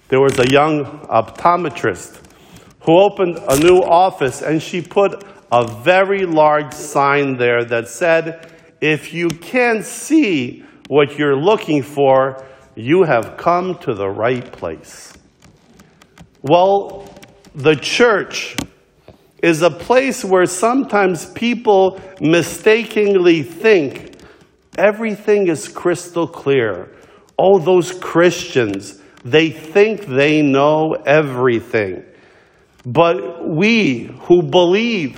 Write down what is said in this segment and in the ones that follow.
There was a young optometrist who opened a new office, and she put a very large sign there that said, "If you can't see what you're looking for, you have come to the right place." Well, the church is a place where sometimes people mistakenly think everything is crystal clear. Oh, those Christians, they think they know everything. But we who believe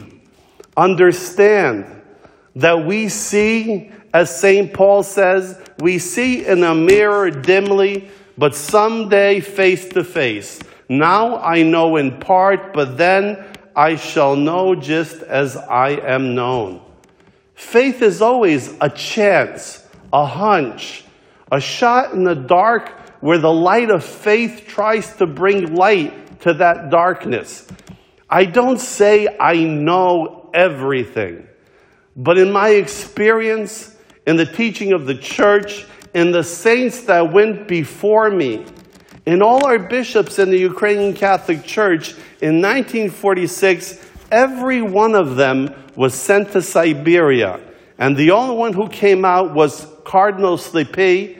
understand that we see, as St. Paul says, we see in a mirror dimly, but someday face to face. Now I know in part, but then I shall know just as I am known. Faith is always a chance, a hunch, a shot in the dark where the light of faith tries to bring light to that darkness. I don't say I know everything, but in my experience, in the teaching of the church, in the saints that went before me, in all our bishops in the Ukrainian Catholic Church, in 1946, every one of them was sent to Siberia. And the only one who came out was Cardinal Slipy,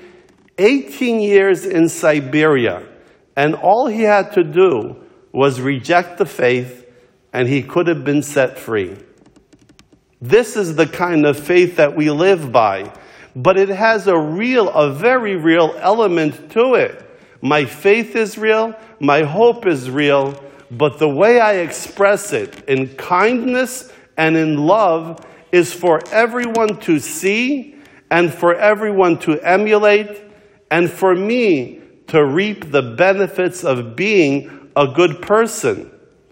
18 years in Siberia. And all he had to do was reject the faith, and he could have been set free. This is the kind of faith that we live by. But it has a very real element to it. My faith is real, my hope is real, but the way I express it in kindness and in love is for everyone to see and for everyone to emulate and for me to reap the benefits of being a good person.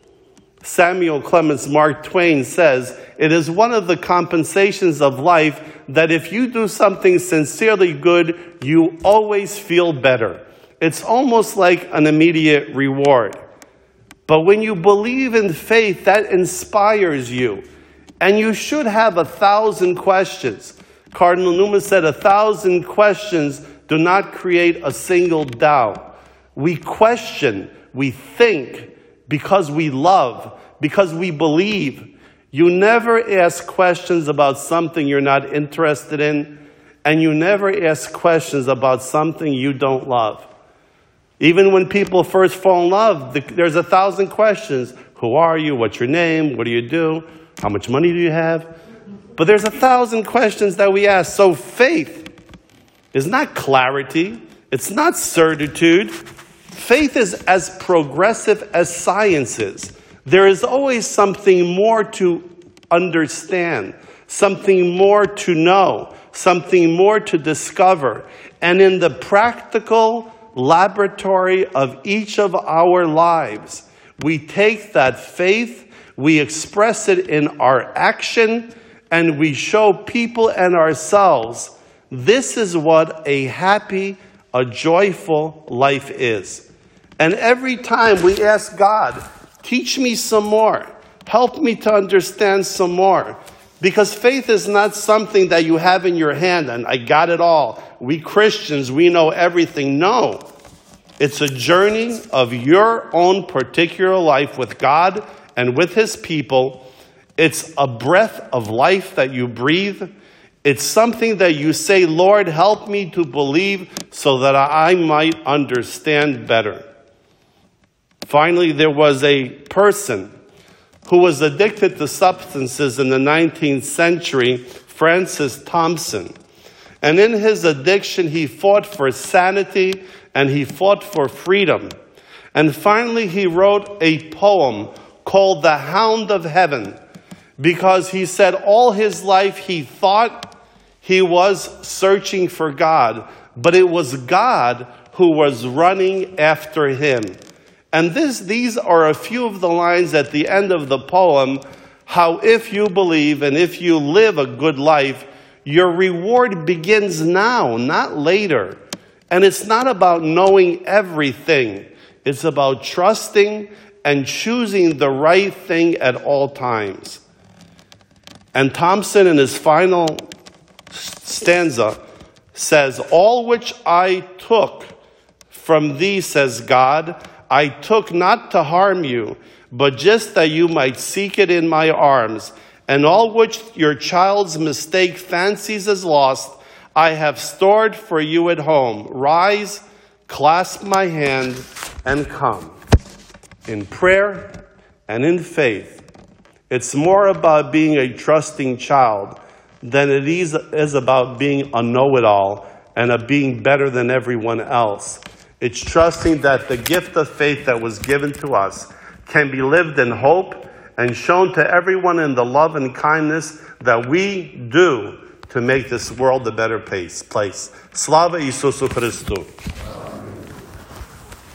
Samuel Clemens Mark Twain says, "It is one of the compensations of life that if you do something sincerely good, you always feel better. It's almost like an immediate reward." But when you believe in faith, that inspires you. And you should have 1,000 questions. Cardinal Newman said 1,000 questions do not create a single doubt. We question, we think, because we love, because we believe. You never ask questions about something you're not interested in, and you never ask questions about something you don't love. Even when people first fall in love, there's 1,000 questions. Who are you? What's your name? What do you do? How much money do you have? But there's 1,000 questions that we ask. So faith is not clarity. It's not certitude. Faith is as progressive as science is. There is always something more to understand, something more to know, something more to discover. And in the practical laboratory of each of our lives, we take that faith, we express it in our action, and we show people and ourselves this is what a happy, a joyful life is. And every time we ask God, teach me some more, help me to understand some more. Because faith is not something that you have in your hand and I got it all. We Christians, we know everything. No. It's a journey of your own particular life with God and with His people. It's a breath of life that you breathe. It's something that you say, Lord, help me to believe so that I might understand better. Finally, there was a person who was addicted to substances in the 19th century, Francis Thompson. And in his addiction, he fought for sanity and he fought for freedom. And finally, he wrote a poem called The Hound of Heaven, because he said all his life he thought he was searching for God, but it was God who was running after him. And these are a few of the lines at the end of the poem, how if you believe and if you live a good life, your reward begins now, not later. And it's not about knowing everything. It's about trusting and choosing the right thing at all times. And Thompson, in his final stanza, says, all which I took From thee, says God, I took not to harm you, but just that you might seek it in my arms. And all which your child's mistake fancies as lost, I have stored for you at home. Rise, clasp my hand, and come. In prayer and in faith, it's more about being a trusting child than it is about being a know-it-all and a being better than everyone else. It's trusting that the gift of faith that was given to us can be lived in hope and shown to everyone in the love and kindness that we do to make this world a better place. Slava Isusu Christu.